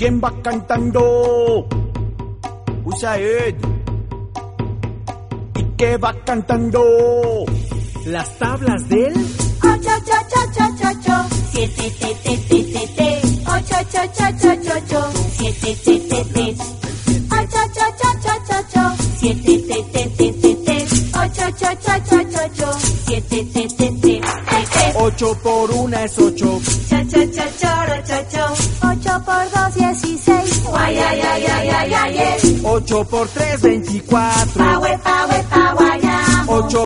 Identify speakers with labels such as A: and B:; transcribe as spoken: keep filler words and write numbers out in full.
A: ¿Quién va cantando? Usaid. ¿Y qué va cantando?
B: Las tablas del
C: ocho, ocho, ocho, ocho, ocho, siete, te, te, te, te, te, ocho, ocho, ocho, ocho, ocho, siete, te, te, te, ocho, ocho, ocho, ocho, ocho, siete, te, te, te, te, te, ocho, ocho, ocho, ocho, ocho, siete, te, te, te, te, te.
A: Ocho por una es ocho.
C: Cha, cha, cha, choro, cho, cho. Ocho por dos, dieciséis. Guay, ay, ay, ay, ay, ay, ay.
A: Ocho por tres, veinticuatro.
C: Pa, we, pa, we, pa, guayamo.
A: Ocho